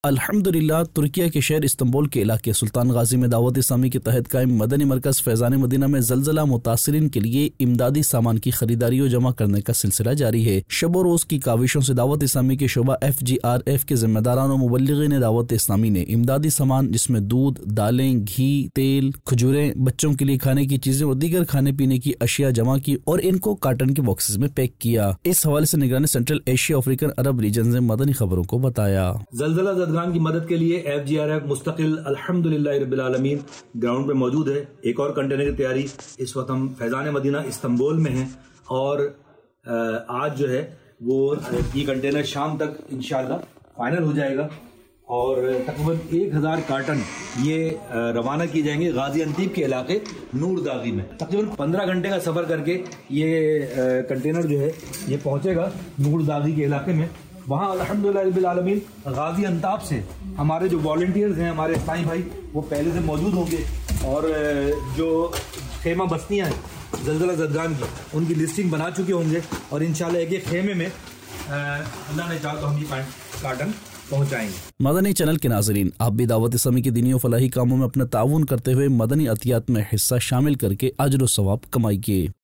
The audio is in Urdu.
الحمدللہ ترکیہ کے شہر استنبول کے علاقے سلطان غازی میں دعوت اسلامی کے تحت قائم مدنی مرکز فیضان مدینہ میں زلزلہ متاثرین کے لیے امدادی سامان کی خریداری و جمع کرنے کا سلسلہ جاری ہے۔ شب و روز کی کاوشوں سے دعوت اسلامی کے شعبہ FGRF کے ذمہ داران و مبلغین دعوت اسلامی نے امدادی سامان جس میں دودھ، دالیں، گھی، تیل، کھجوریں، بچوں کے لیے کھانے کی چیزیں اور دیگر کھانے پینے کی اشیاء جمع کی اور ان کو کارٹن کے باکسز میں پیک کیا۔ اس حوالے سے نگران central Asia African Arab region نے مدنی خبروں کو بتایا۔ زلزلہ زدگان کی مدد کے لیے FGRF مستقل الحمدللہ رب العالمین گراؤنڈ پہ موجود ہے۔ ایک اور کنٹینر کی تیاری اس وقت ہم فیضان مدینہ استنبول میں ہیں اور آج جو ہے وہ یہ کنٹینر شام تک انشاءاللہ فائنل ہو جائے گا اور تقریباً 1000 کارٹن یہ روانہ کیے جائیں گے غازی انتیب کے علاقے نور داغی میں۔ تقریباً 15 گھنٹے کا سفر کر کے یہ کنٹینر جو ہے یہ پہنچے گا نور داغی کے علاقے میں۔ وہاں الحمدللہ رب العالمین غازی انتاب سے ہمارے جو والنٹیئرز ہیں، ہمارے اسلامی بھائی، وہ پہلے سے موجود ہوں گے اور جو خیمہ بستیاں ہیں زلزلہ زدگان کی ان کی لسٹنگ بنا چکے ہوں گے اور انشاءاللہ ایک خیمے میں اللہ نے چاہا تو ہم یہ کارٹن پہنچائیں گے۔ مدنی چینل کے ناظرین، آپ بھی دعوت اسلامی کے دینی و فلاحی کاموں میں اپنا تعاون کرتے ہوئے مدنی عطیات میں حصہ شامل کر کے اجر و ثواب کمائیے۔